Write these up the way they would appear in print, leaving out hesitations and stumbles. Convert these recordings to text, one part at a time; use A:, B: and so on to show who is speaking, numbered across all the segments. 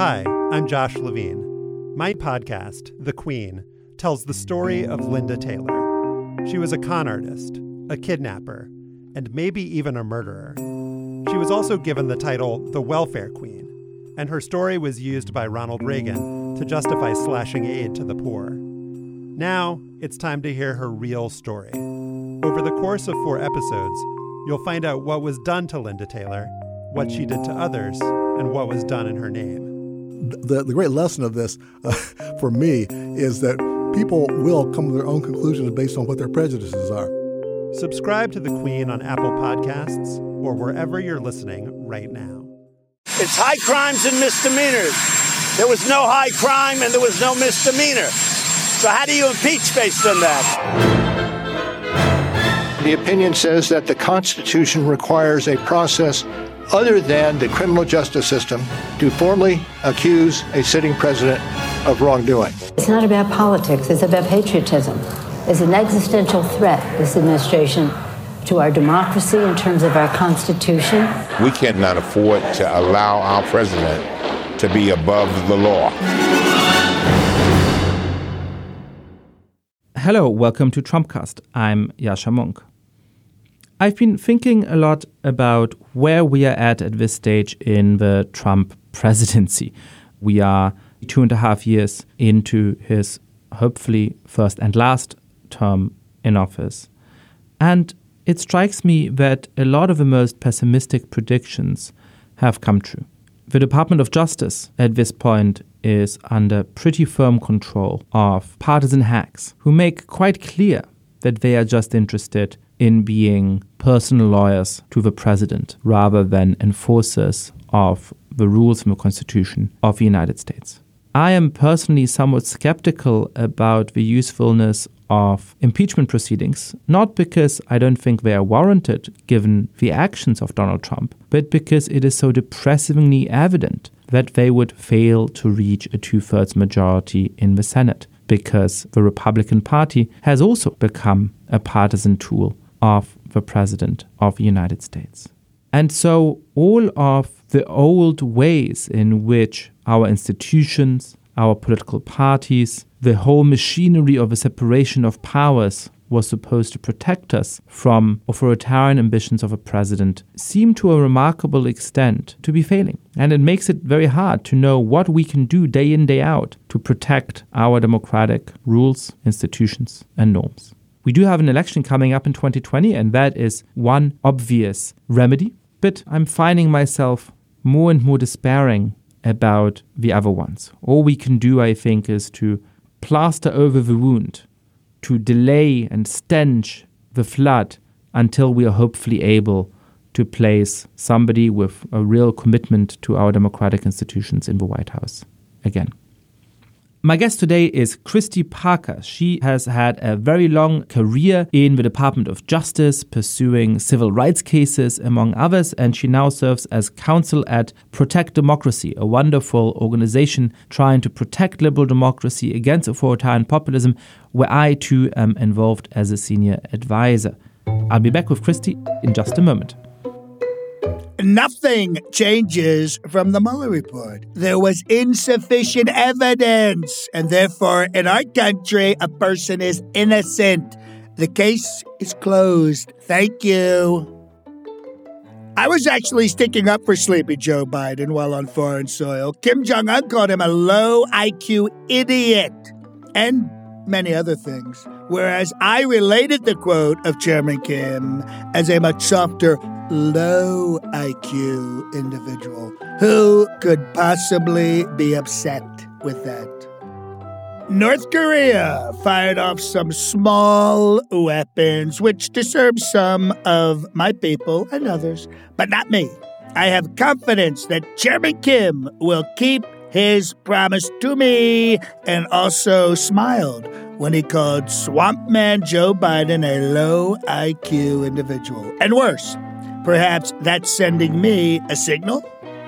A: Hi, I'm Josh Levine. My podcast, The Queen, tells the story of Linda Taylor. She was a con artist, a kidnapper, and maybe even a murderer. She was also given the title the Welfare Queen, and her story was used by Ronald Reagan to justify slashing aid to the poor. Now, it's time to hear her real story. Over the course of 4 episodes, you'll find out what was done to Linda Taylor, what she did to others, and what was done in her name.
B: The great lesson of this, for me, is that people will come to their own conclusions based on what their prejudices are.
A: Subscribe to The Queen on Apple Podcasts or wherever you're listening right now.
C: It's high crimes and misdemeanors. There was no high crime and there was no misdemeanor. So how do you impeach based on that?
D: The opinion says that the Constitution requires a process other than the criminal justice system to formally accuse a sitting president of wrongdoing.
E: It's not about politics, it's about patriotism. It's an existential threat, this administration, to our democracy in terms of our Constitution.
F: We cannot afford to allow our president to be above the law.
G: Hello, welcome to Trumpcast. I'm Yascha Mounk. I've been thinking a lot about where we are at this stage in the Trump presidency. We are 2.5 years into his hopefully first and last term in office. And it strikes me that a lot of the most pessimistic predictions have come true. The Department of Justice at this point is under pretty firm control of partisan hacks who make quite clear that they are just interested in being personal lawyers to the president rather than enforcers of the rules from the Constitution of the United States. I am personally somewhat skeptical about the usefulness of impeachment proceedings, not because I don't think they are warranted given the actions of Donald Trump, but because it is so depressingly evident that they would fail to reach a 2/3 majority in the Senate, because the Republican Party has also become a partisan tool of the President of the United States. And so all of the old ways in which our institutions, our political parties, the whole machinery of a separation of powers was supposed to protect us from authoritarian ambitions of a president seem to a remarkable extent to be failing. And it makes it very hard to know what we can do day in, day out to protect our democratic rules, institutions, and norms. We do have an election coming up in 2020, and that is one obvious remedy. But I'm finding myself more and more despairing about the other ones. All we can do, I think, is to plaster over the wound, to delay and stench the flood until we are hopefully able to place somebody with a real commitment to our democratic institutions in the White House again. My guest today is Christy Parker. She has had a very long career in the Department of Justice, pursuing civil rights cases, among others, and she now serves as counsel at Protect Democracy, a wonderful organization trying to protect liberal democracy against authoritarian populism, where I too am involved as a senior advisor. I'll be back with Christy in just a moment.
H: Nothing changes from the Mueller report. There was insufficient evidence, and therefore, in our country, a person is innocent. The case is closed. Thank you. I was actually sticking up for sleepy Joe Biden while on foreign soil. Kim Jong-un called him a low IQ idiot, and many other things. Whereas I related the quote of Chairman Kim as a much softer, low IQ individual. Who could possibly be upset with that? North Korea fired off some small weapons, which disturbed some of my people and others, but not me. I have confidence that Chairman Kim will keep his promise to me, and also smiled when he called Swamp Man Joe Biden a low IQ individual. And worse, perhaps that's sending me a signal?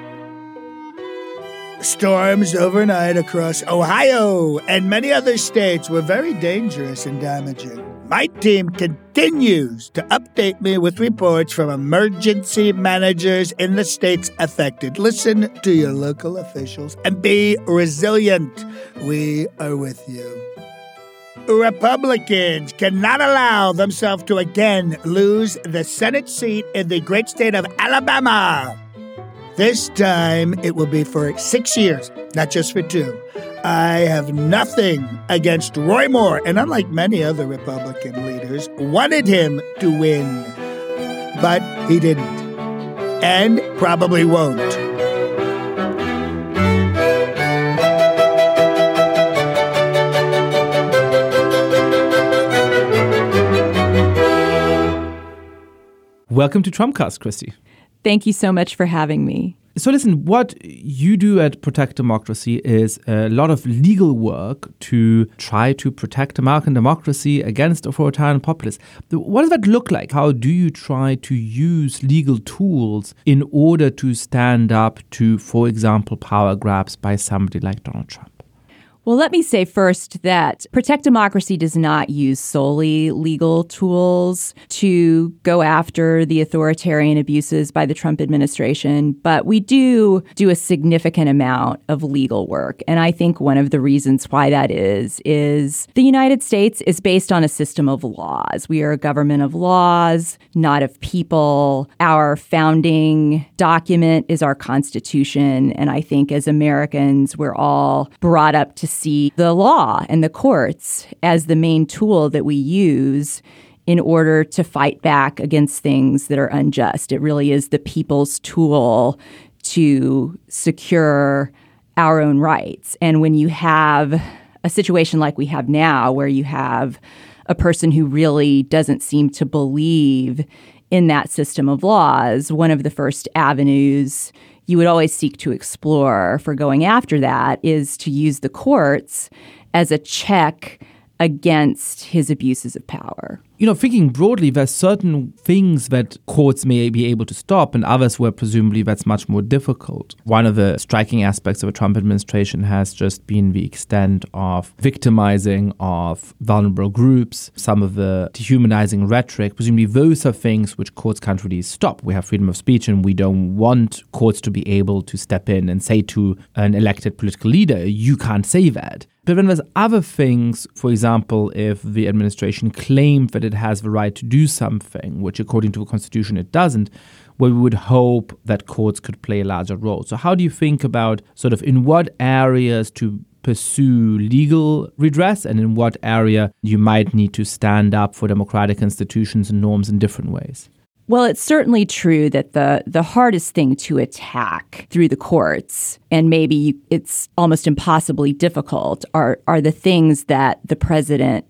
H: Storms overnight across Ohio and many other states were very dangerous and damaging. My team continues to update me with reports from emergency managers in the states affected. Listen to your local officials and be resilient. We are with you. Republicans cannot allow themselves to again lose the Senate seat in the great state of Alabama. This time it will be for 6 years, not just for 2. I have nothing against Roy Moore, and unlike many other Republican leaders, wanted him to win. But he didn't, and probably won't.
G: Welcome to Trumpcast, Christy.
I: Thank you so much for having me.
G: So listen, what you do at Protect Democracy is a lot of legal work to try to protect American democracy against authoritarian populists. What does that look like? How do you try to use legal tools in order to stand up to, for example, power grabs by somebody like Donald Trump?
I: Well, let me say first that Protect Democracy does not use solely legal tools to go after the authoritarian abuses by the Trump administration, but we do a significant amount of legal work. And I think one of the reasons why that is the United States is based on a system of laws. We are a government of laws, not of people. Our founding document is our Constitution. And I think as Americans, we're all brought up to see the law and the courts as the main tool that we use in order to fight back against things that are unjust. It really is the people's tool to secure our own rights. And when you have a situation like we have now, where you have a person who really doesn't seem to believe in that system of laws, one of the first avenues you would always seek to explore for going after that is to use the courts as a check against his abuses of power.
G: You know, thinking broadly, there's certain things that courts may be able to stop and others where presumably that's much more difficult. One of the striking aspects of the Trump administration has just been the extent of victimizing of vulnerable groups, some of the dehumanizing rhetoric. Presumably those are things which courts can't really stop. We have freedom of speech and we don't want courts to be able to step in and say to an elected political leader, you can't say that. But then there's other things, for example, if the administration claimed that it has the right to do something, which according to the Constitution it doesn't, where we would hope that courts could play a larger role. So how do you think about sort of in what areas to pursue legal redress and in what area you might need to stand up for democratic institutions and norms in different ways?
I: Well, it's certainly true that the hardest thing to attack through the courts, and maybe it's almost impossibly difficult, are the things that the president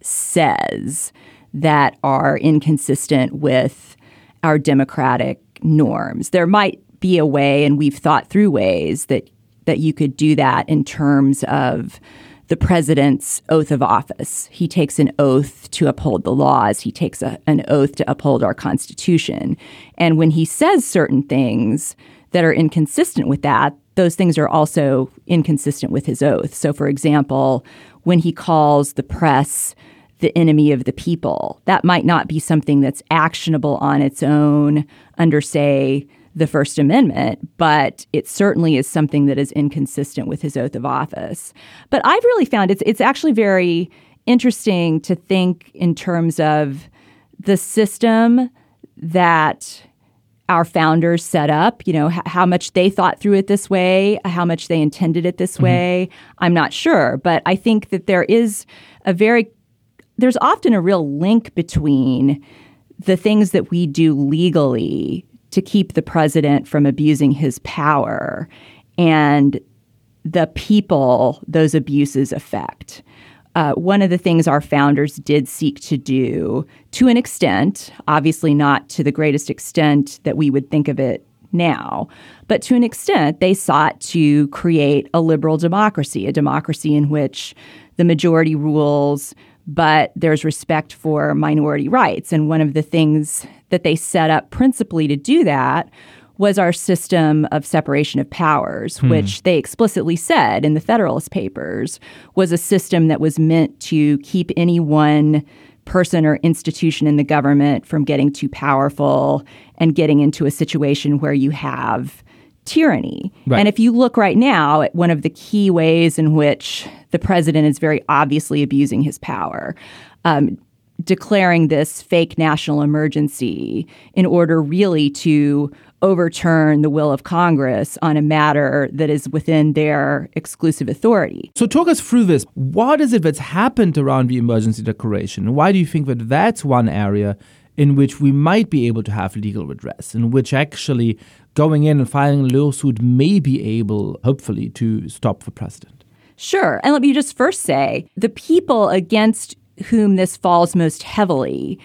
I: says that are inconsistent with our democratic norms. There might be a way, and we've thought through ways that you could do that in terms of the president's oath of office. He takes an oath to uphold the laws. He takes an oath to uphold our Constitution. And when he says certain things that are inconsistent with that, those things are also inconsistent with his oath. So, for example, when he calls the press the enemy of the people, that might not be something that's actionable on its own under, say, the First Amendment, but it certainly is something that is inconsistent with his oath of office. But I've really found it's actually very interesting to think in terms of the system that our founders set up, you know, how much they thought through it this way, how much they intended it this way. I'm not sure, but I think that there's often a real link between the things that we do legally to keep the president from abusing his power and the people those abuses affect. One of the things our founders did seek to do, to an extent, obviously not to the greatest extent that we would think of it now, but to an extent, they sought to create a liberal democracy, a democracy in which the majority rules, but there's respect for minority rights. And one of the things that they set up principally to do that was our system of separation of powers, which they explicitly said in the Federalist Papers was a system that was meant to keep any one person or institution in the government from getting too powerful and getting into a situation where you have tyranny. Right. And if you look right now at one of the key ways in which the president is very obviously abusing his power, declaring this fake national emergency in order really to overturn the will of Congress on a matter that is within their exclusive authority.
G: So talk us through this. What is it that's happened around the emergency declaration? Why do you think that that's one area in which we might be able to have legal redress, in which actually going in and filing a lawsuit may be able, hopefully, to stop the president?
I: Sure. And let me just first say, the people against whom this falls most heavily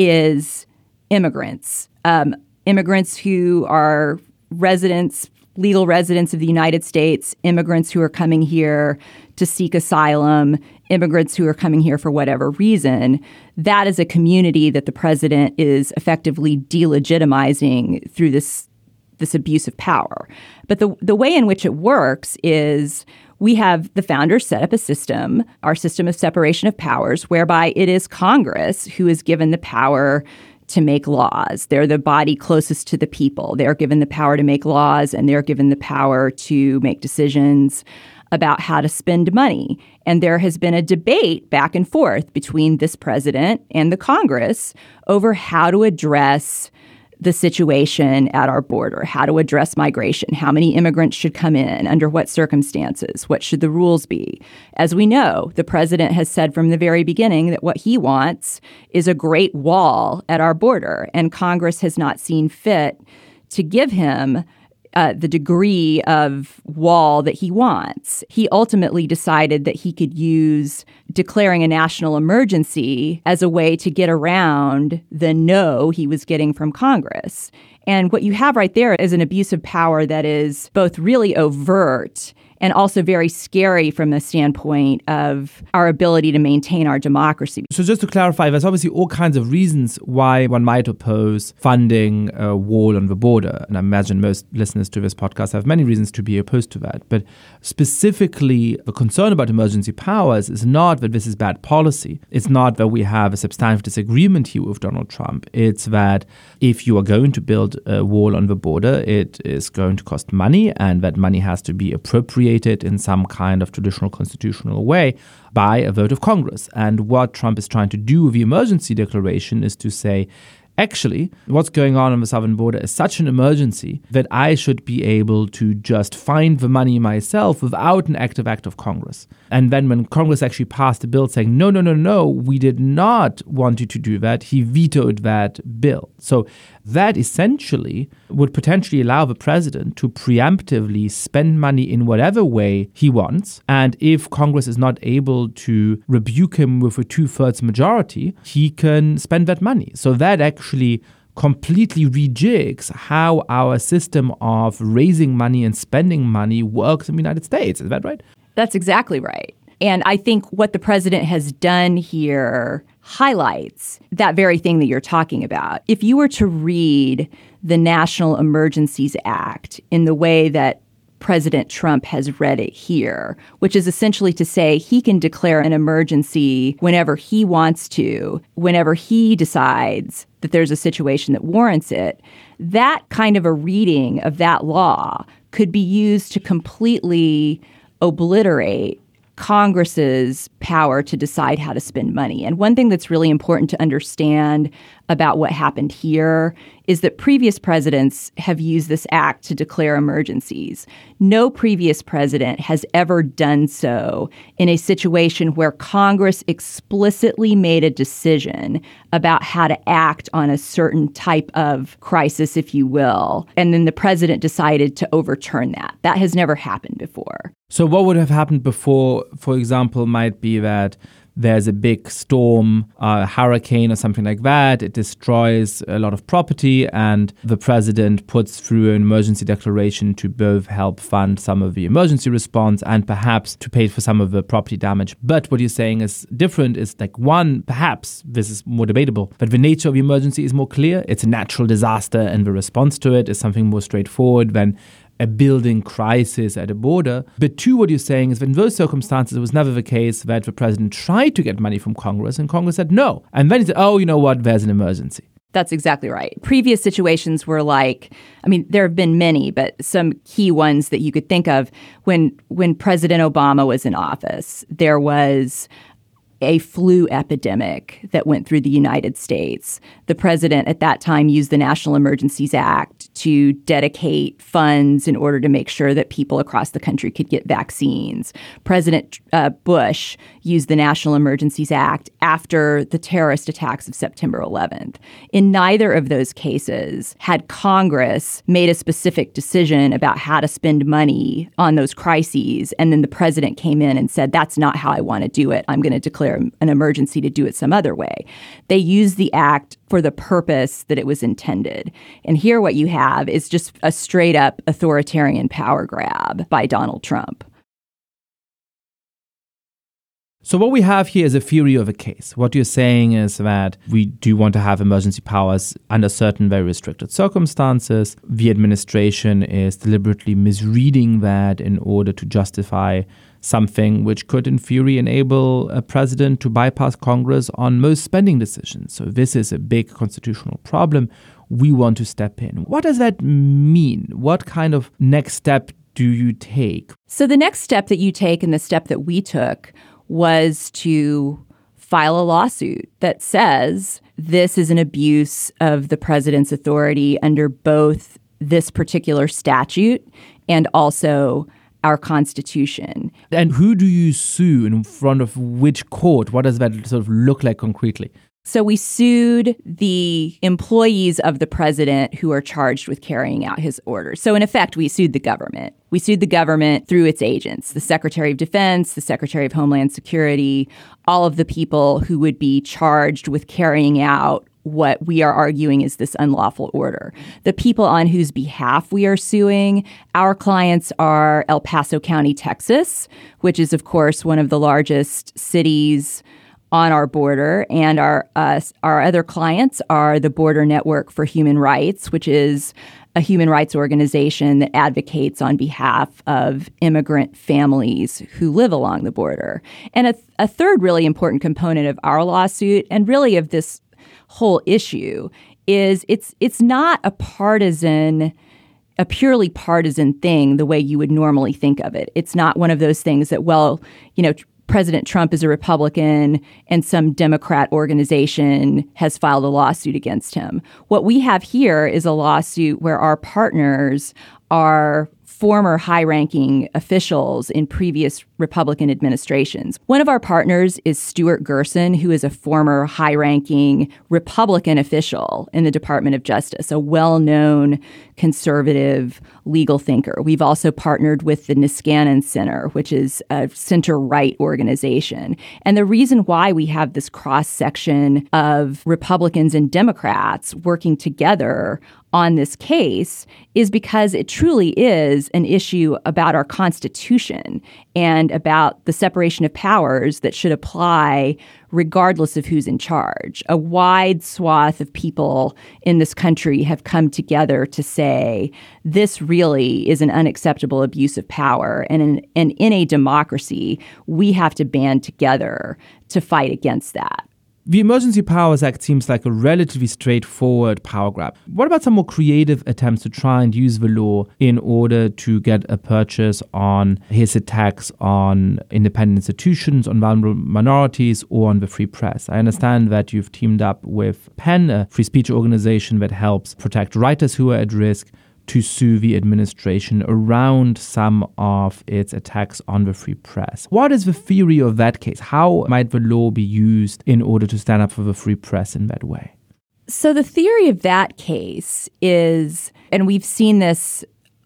I: is immigrants. Immigrants who are residents, legal residents of the United States, immigrants who are coming here to seek asylum, immigrants who are coming here for whatever reason. That is a community that the president is effectively delegitimizing through this abuse of power. But the way in which it works is we have the founders set up a system, our system of separation of powers, whereby it is Congress who is given the power to make laws. They're the body closest to the people. They're given the power to make laws, and they're given the power to make decisions about how to spend money. And there has been a debate back and forth between this president and the Congress over how to address the situation at our border, how to address migration, how many immigrants should come in, under what circumstances, what should the rules be. As we know, the president has said from the very beginning that what he wants is a great wall at our border, and Congress has not seen fit to give him the degree of wall that he wants. He ultimately decided that he could use declaring a national emergency as a way to get around the no he was getting from Congress. And what you have right there is an abuse of power that is both really overt and also very scary from the standpoint of our ability to maintain our democracy.
G: So just to clarify, there's obviously all kinds of reasons why one might oppose funding a wall on the border. And I imagine most listeners to this podcast have many reasons to be opposed to that. But specifically, the concern about emergency powers is not that this is bad policy. It's not that we have a substantive disagreement here with Donald Trump. It's that if you are going to build a wall on the border, it is going to cost money, and that money has to be appropriated in some kind of traditional constitutional way by a vote of Congress. And what Trump is trying to do with the emergency declaration is to say, actually, what's going on the southern border is such an emergency that I should be able to just find the money myself without an active act of Congress. And then when Congress actually passed a bill saying, no, we did not want you to do that, he vetoed that bill. So that essentially would potentially allow the president to preemptively spend money in whatever way he wants. And if Congress is not able to rebuke him with a 2/3 majority, he can spend that money. So that actually completely rejigs how our system of raising money and spending money works in the United States. Is that right?
I: That's exactly right. And I think what the president has done here highlights that very thing that you're talking about. If you were to read the National Emergencies Act in the way that President Trump has read it here, which is essentially to say he can declare an emergency whenever he wants to, whenever he decides that there's a situation that warrants it, that kind of a reading of that law could be used to completely obliterate Congress's power to decide how to spend money. And one thing that's really important to understand about what happened here is that previous presidents have used this act to declare emergencies. No previous president has ever done so in a situation where Congress explicitly made a decision about how to act on a certain type of crisis, if you will, and then the president decided to overturn that. That has never happened before.
G: So what would have happened before, for example, might be that there's a big storm, a hurricane or something like that. It destroys a lot of property, and the president puts through an emergency declaration to both help fund some of the emergency response and perhaps to pay for some of the property damage. But what you're saying is different. Is like, one, perhaps this is more debatable, but the nature of the emergency is more clear. It's a natural disaster, and the response to it is something more straightforward than a building crisis at a border. But two, what you're saying is that in those circumstances, it was never the case that the president tried to get money from Congress and Congress said no. And then he said, oh, you know what, there's an emergency.
I: That's exactly right. Previous situations were like, I mean, there have been many, but some key ones that you could think of when President Obama was in office, there was a flu epidemic that went through the United States. The president at that time used the National Emergencies Act to dedicate funds in order to make sure that people across the country could get vaccines. President Bush used the National Emergencies Act after the terrorist attacks of September 11th. In neither of those cases had Congress made a specific decision about how to spend money on those crises, and then the president came in and said, that's not how I want to do it. I'm going to declare an emergency to do it some other way. They used the act for the purpose that it was intended. And here what you have is just a straight up authoritarian power grab by Donald Trump.
G: So what we have here is a theory of a case. What you're saying is that we do want to have emergency powers under certain very restricted circumstances. The administration is deliberately misreading that in order to justify something which could, in theory, enable a president to bypass Congress on most spending decisions. So this is a big constitutional problem. We want to step in. What does that mean? What kind of next step do you take?
I: So the next step that you take, and the step that we took, was to file a lawsuit that says this is an abuse of the president's authority under both this particular statute and also our Constitution.
G: And who do you sue in front of which court? What does that sort of look like concretely?
I: So we sued the employees of the president who are charged with carrying out his orders. So in effect, we sued the government. We sued the government through its agents, the Secretary of Defense, the Secretary of Homeland Security, all of the people who would be charged with carrying out what we are arguing is this unlawful order. The people on whose behalf we are suing, our clients are El Paso County, Texas, which is, of course, one of the largest cities on our border. And our other clients are the Border Network for Human Rights, which is a human rights organization that advocates on behalf of immigrant families who live along the border. And a third really important component of our lawsuit, and really of this whole issue, is it's not a purely partisan thing the way you would normally think of it. It's not one of those things that, well, you know, President Trump is a Republican and some Democrat organization has filed a lawsuit against him. What we have here is a lawsuit where our partners are former high-ranking officials in previous Republican administrations. One of our partners is Stuart Gerson, who is a former high-ranking Republican official in the Department of Justice, a well-known conservative legal thinker. We've also partnered with the Niskanen Center, which is a center-right organization. And the reason why we have this cross-section of Republicans and Democrats working together on this case is because it truly is an issue about our Constitution and about the separation of powers that should apply regardless of who's in charge. A wide swath of people in this country have come together to say this really is an unacceptable abuse of power. And in a democracy, we have to band together to fight against that.
G: The Emergency Powers Act seems like a relatively straightforward power grab. What about some more creative attempts to try and use the law in order to get a purchase on his attacks on independent institutions, on vulnerable minorities, or on the free press? I understand that you've teamed up with PEN, a free speech organization that helps protect writers who are at risk, to sue the administration around some of its attacks on the free press. What is the theory of that case? How might the law be used in order to stand up for the free press in that way?
I: So the theory of that case is, and we've seen this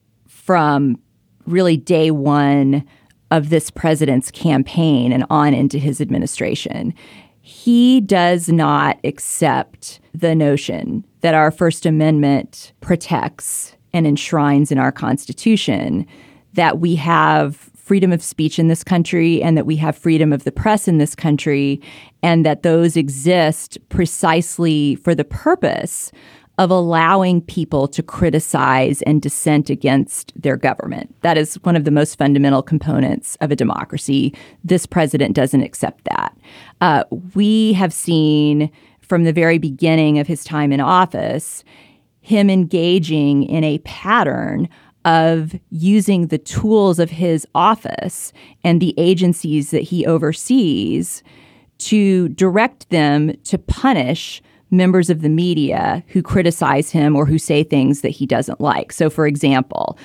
I: from really day one of this president's campaign and on into his administration, he does not accept the notion that our First Amendment protects and enshrines in our Constitution that we have freedom of speech in this country and that we have freedom of the press in this country, and that those exist precisely for the purpose of allowing people to criticize and dissent against their government. That is one of the most fundamental components of a democracy. This president doesn't accept that. We have seen from the very beginning of his time in office him engaging in a pattern of using the tools of his office and the agencies that he oversees to direct them to punish members of the media who criticize him or who say things that he doesn't like. So, for example,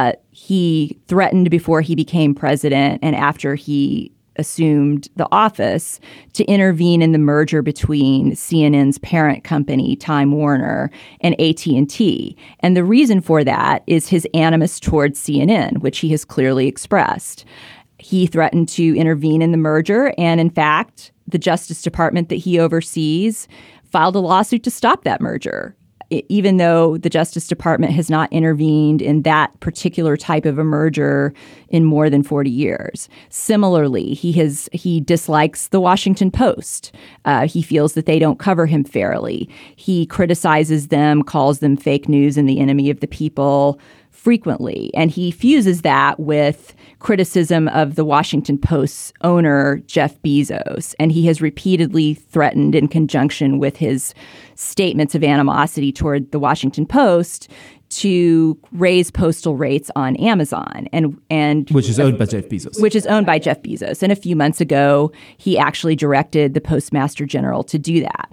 I: he threatened before he became president and after he assumed the office to intervene in the merger between CNN's parent company, Time Warner, and AT&T. And the reason for that is his animus towards CNN, which he has clearly expressed. He threatened to intervene in the merger, and in fact, the Justice Department that he oversees filed a lawsuit to stop that merger, even though the Justice Department has not intervened in that particular type of a merger in more than 40 years. Similarly, he dislikes the Washington Post. He feels that they don't cover him fairly. He criticizes them, calls them fake news and the enemy of the people frequently. And he fuses that with criticism of the Washington Post's owner, Jeff Bezos. And he has repeatedly threatened, in conjunction with his statements of animosity toward the Washington Post, to raise postal rates on Amazon, and
G: which is owned by Jeff Bezos.
I: Which is owned by Jeff Bezos. And a few months ago, he actually directed the Postmaster General to do that.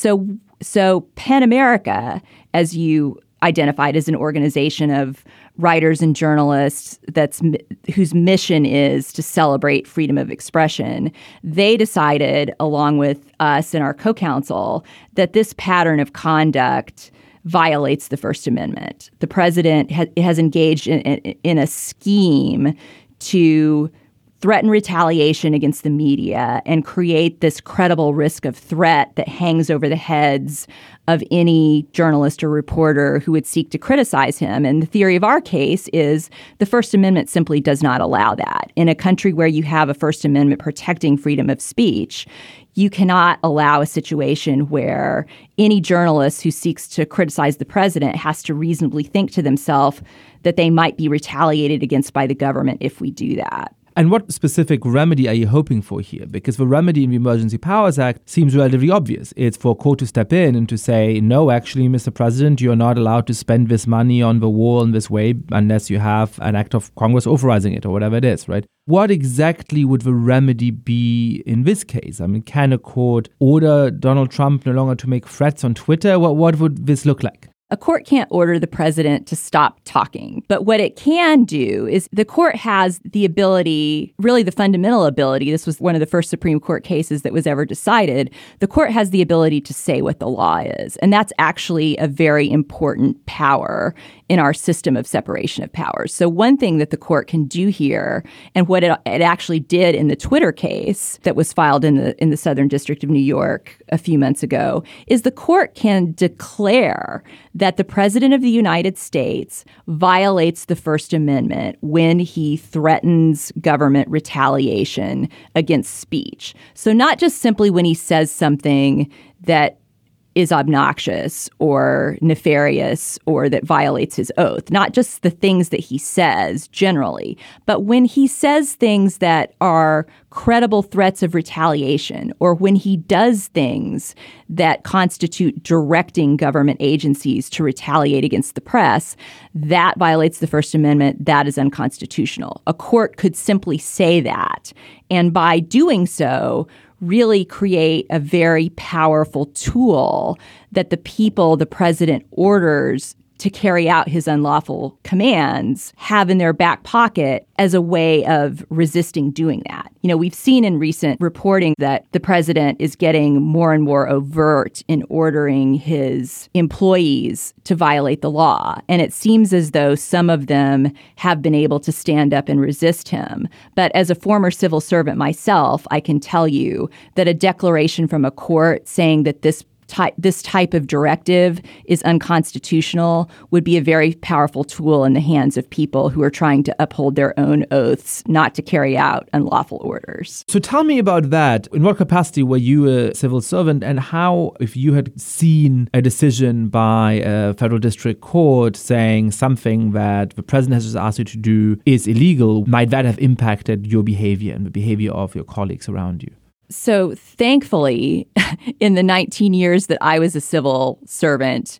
I: So PEN America, as you identified as an organization of writers and journalists whose mission is to celebrate freedom of expression, they decided, along with us and our co-counsel, that this pattern of conduct violates the First Amendment. The president has engaged in a scheme to threaten retaliation against the media and create this credible risk of threat that hangs over the heads of any journalist or reporter who would seek to criticize him. And the theory of our case is the First Amendment simply does not allow that. In a country where you have a First Amendment protecting freedom of speech, you cannot allow a situation where any journalist who seeks to criticize the president has to reasonably think to themselves that they might be retaliated against by the government if we do that.
G: And what specific remedy are you hoping for here? Because the remedy in the Emergency Powers Act seems relatively obvious. It's for a court to step in and to say, no, actually, Mr. President, you're not allowed to spend this money on the war in this way unless you have an act of Congress authorizing it or whatever it is, right? What exactly would the remedy be in this case? I mean, can a court order Donald Trump no longer to make threats on Twitter? What would this look like?
I: A court can't order the president to stop talking. But what it can do is the court has the ability, really the fundamental ability, this was one of the first Supreme Court cases that was ever decided, the court has the ability to say what the law is. And that's actually a very important power in our system of separation of powers. So one thing that the court can do here, and what it actually did in the Twitter case that was filed in the Southern District of New York a few months ago, is the court can declare that the President of the United States violates the First Amendment when he threatens government retaliation against speech. So not just simply when he says something that is obnoxious or nefarious or that violates his oath, not just the things that he says generally, but when he says things that are credible threats of retaliation, or when he does things that constitute directing government agencies to retaliate against the press, that violates the First Amendment. That is unconstitutional. A court could simply say that, and by doing so, really create a very powerful tool that the people the president orders to carry out his unlawful commands have in their back pocket as a way of resisting doing that. You know, we've seen in recent reporting that the president is getting more and more overt in ordering his employees to violate the law. And it seems as though some of them have been able to stand up and resist him. But as a former civil servant myself, I can tell you that a declaration from a court saying that this this type of directive is unconstitutional would be a very powerful tool in the hands of people who are trying to uphold their own oaths not to carry out unlawful orders.
G: So tell me about that. In what capacity were you a civil servant, and how, if you had seen a decision by a federal district court saying something that the president has just asked you to do is illegal, might that have impacted your behavior and the behavior of your colleagues around you?
I: So thankfully, in the 19 years that I was a civil servant,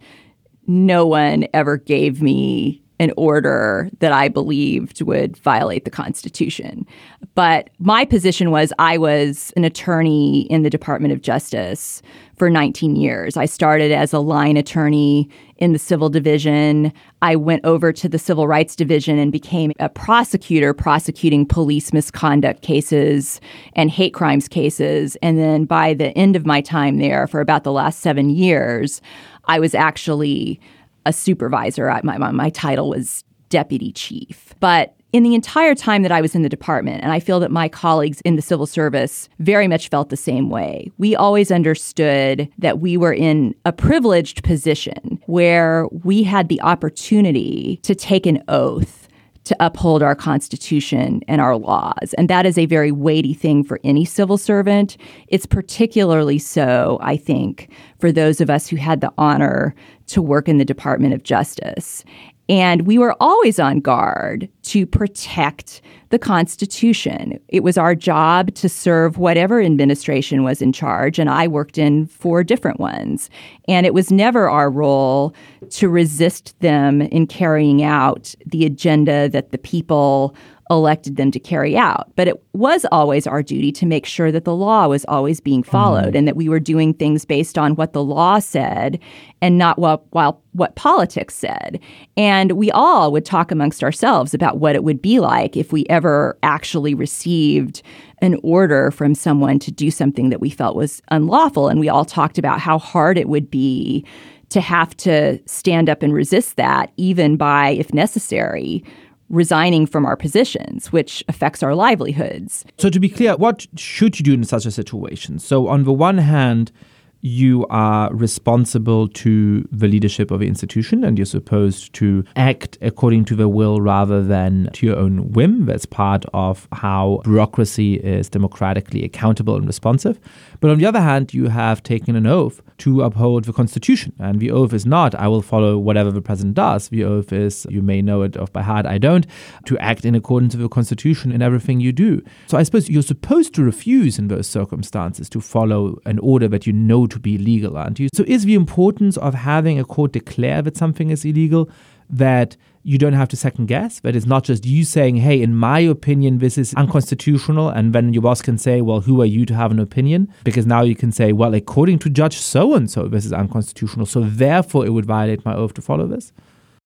I: no one ever gave me an order that I believed would violate the Constitution. But my position was I was an attorney in the Department of Justice for 19 years. I started as a line attorney in the civil division. I went over to the civil rights division and became a prosecutor prosecuting police misconduct cases and hate crimes cases. And then by the end of my time there, for about the last 7 years, I was actually a supervisor. My title was deputy chief. But in the entire time that I was in the department, and I feel that my colleagues in the civil service very much felt the same way, we always understood that we were in a privileged position where we had the opportunity to take an oath to uphold our Constitution and our laws. And that is a very weighty thing for any civil servant. It's particularly so, I think, for those of us who had the honor to work in the Department of Justice. And we were always on guard to protect the Constitution. It was our job to serve whatever administration was in charge, and I worked in 4 different ones. And it was never our role to resist them in carrying out the agenda that the people elected them to carry out. But it was always our duty to make sure that the law was always being followed and that we were doing things based on what the law said and not what politics said. And we all would talk amongst ourselves about what it would be like if we ever actually received an order from someone to do something that we felt was unlawful. And we all talked about how hard it would be to have to stand up and resist that, even by, if necessary, resigning from our positions, which affects our livelihoods.
G: So to be clear, what should you do in such a situation? So on the one hand, you are responsible to the leadership of the institution and you're supposed to act according to their will rather than to your own whim. That's part of how bureaucracy is democratically accountable and responsive. But on the other hand, you have taken an oath to uphold the Constitution. And the oath is not, I will follow whatever the president does. The oath is, you may know it off by heart, I don't, to act in accordance with the Constitution in everything you do. So I suppose you're supposed to refuse in those circumstances to follow an order that you know to be illegal, aren't you? So is the importance of having a court declare that something is illegal that you don't have to second guess? That it's not just you saying, hey, in my opinion, this is unconstitutional. And then your boss can say, well, who are you to have an opinion? Because now you can say, well, according to Judge so-and-so, this is unconstitutional. So therefore, it would violate my oath to follow this.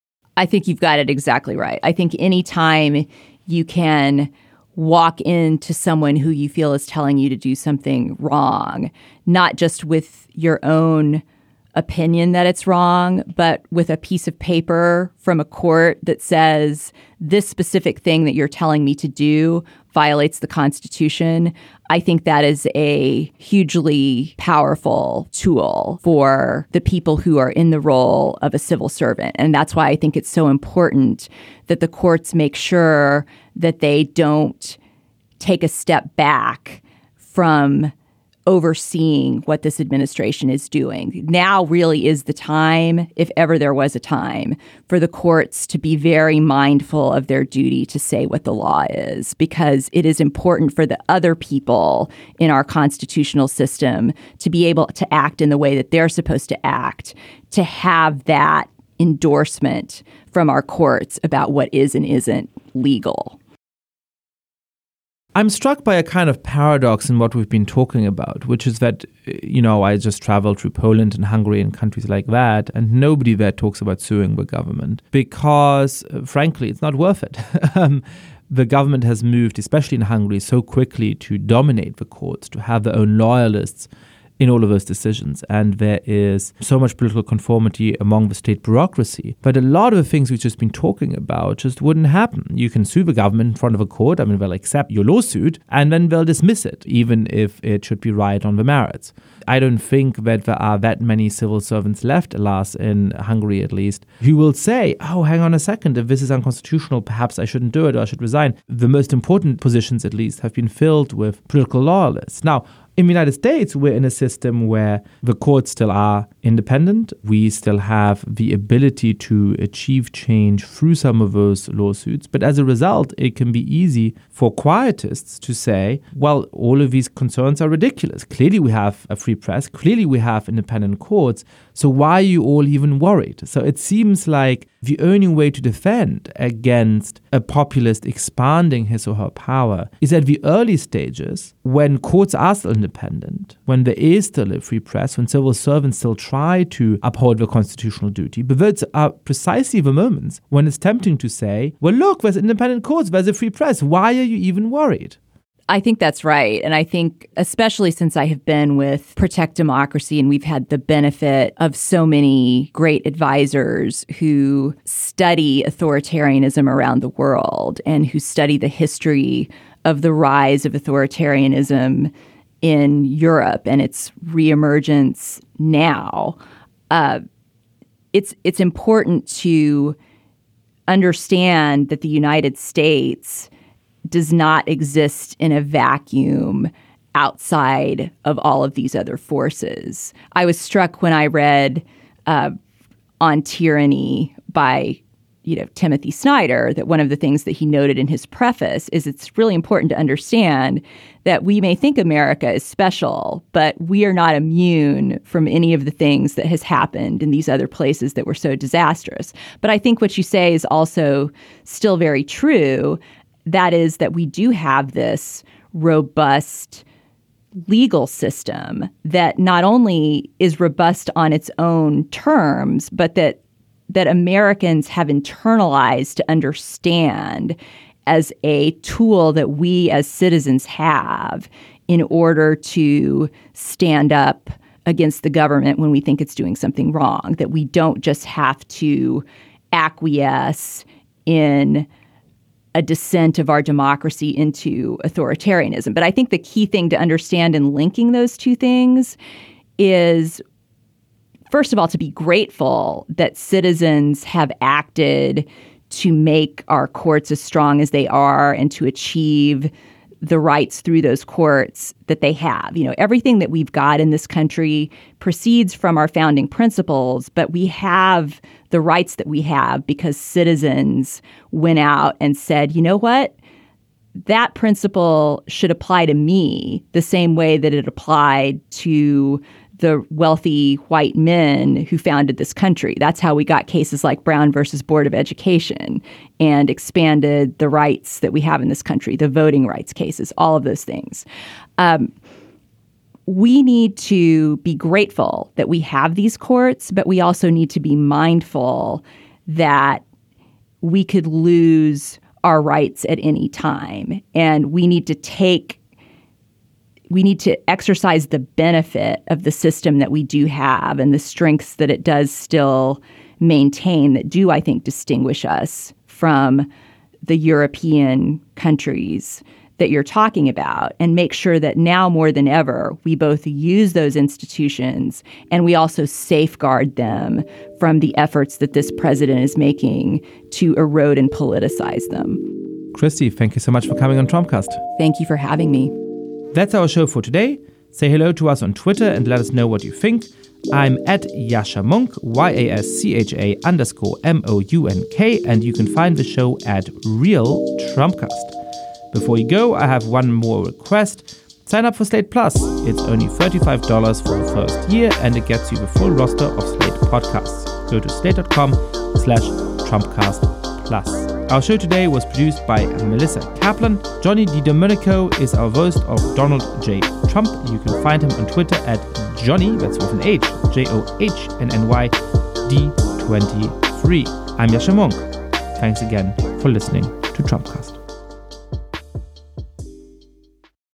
I: I think you've got it exactly right. I think anytime you can walk into someone who you feel is telling you to do something wrong, not just with your own opinion that it's wrong, but with a piece of paper from a court that says this specific thing that you're telling me to do violates the Constitution, I think that is a hugely powerful tool for the people who are in the role of a civil servant. And that's why I think it's so important that the courts make sure that they don't take a step back from overseeing what this administration is doing. Now really is the time, if ever there was a time, for the courts to be very mindful of their duty to say what the law is, because it is important for the other people in our constitutional system to be able to act in the way that they're supposed to act, to have that endorsement from our courts about what is and isn't legal.
G: I'm struck by a kind of paradox in what we've been talking about, which is that, I just traveled through Poland and Hungary and countries like that, and nobody there talks about suing the government because, frankly, it's not worth it. The government has moved, especially in Hungary, so quickly to dominate the courts, to have their own loyalists in all of those decisions, and there is so much political conformity among the state bureaucracy. But a lot of the things we've just been talking about just wouldn't happen. You can sue the government in front of a court. I mean, they'll accept your lawsuit, and then they'll dismiss it, even if it should be right on the merits. I don't think that there are that many civil servants left, alas, in Hungary at least, who will say, oh, hang on a second, if this is unconstitutional, perhaps I shouldn't do it or I should resign. The most important positions, at least, have been filled with political loyalists. Now, in the United States, we're in a system where the courts still are independent. We still have the ability to achieve change through some of those lawsuits. But as a result, it can be easy for quietists to say, well, all of these concerns are ridiculous. Clearly, we have a free press. Clearly, we have independent courts. So why are you all even worried? So it seems like the only way to defend against a populist expanding his or her power is at the early stages, when courts are still independent, when there is still a free press, when civil servants still try to uphold their constitutional duty. But those are precisely the moments when it's tempting to say, well, look, there's independent courts, there's a free press. Why are you even worried?
I: I think that's right. And I think, especially since I have been with Protect Democracy and we've had the benefit of so many great advisors who study authoritarianism around the world and who study the history of the rise of authoritarianism in Europe and its reemergence now, it's important to understand that the United States does not exist in a vacuum outside of all of these other forces. I was struck when I read On Tyranny by Timothy Snyder, that one of the things that he noted in his preface is it's really important to understand that we may think America is special, but we are not immune from any of the things that has happened in these other places that were so disastrous. But I think what you say is also still very true. That is that we do have this robust legal system that not only is robust on its own terms, but that Americans have internalized to understand as a tool that we as citizens have in order to stand up against the government when we think it's doing something wrong, that we don't just have to acquiesce in a descent of our democracy into authoritarianism. But I think the key thing to understand in linking those two things is, first of all, to be grateful that citizens have acted to make our courts as strong as they are and to achieve the rights through those courts that they have. Everything that we've got in this country proceeds from our founding principles, but we have the rights that we have because citizens went out and said, you know what? That principle should apply to me the same way that it applied to the wealthy white men who founded this country. That's how we got cases like Brown versus Board of Education and expanded the rights that we have in this country, the voting rights cases, all of those things. We need to be grateful that we have these courts, but we also need to be mindful that we could lose our rights at any time. And we need to exercise the benefit of the system that we do have and the strengths that it does still maintain that do, I think, distinguish us from the European countries that you're talking about, and make sure that now more than ever, we both use those institutions and we also safeguard them from the efforts that this president is making to erode and politicize them.
G: Christy, thank you so much for coming on Trumpcast.
I: Thank you for having me.
G: That's our show for today. Say hello to us on Twitter and let us know what you think. I'm at Yascha Mounk, YASCHA_MOUNK, and you can find the show at Real Trumpcast. Before you go, I have one more request. Sign up for Slate Plus. It's only $35 for the first year, and it gets you the full roster of Slate podcasts. Go to slate.com/Trumpcast Plus. Our show today was produced by Melissa Kaplan. Johnny DiDomenico is our host of Donald J. Trump. You can find him on Twitter at Johnny, that's with an H, JOHNNYD23. I'm Yascha Mounk. Thanks again for listening to Trumpcast.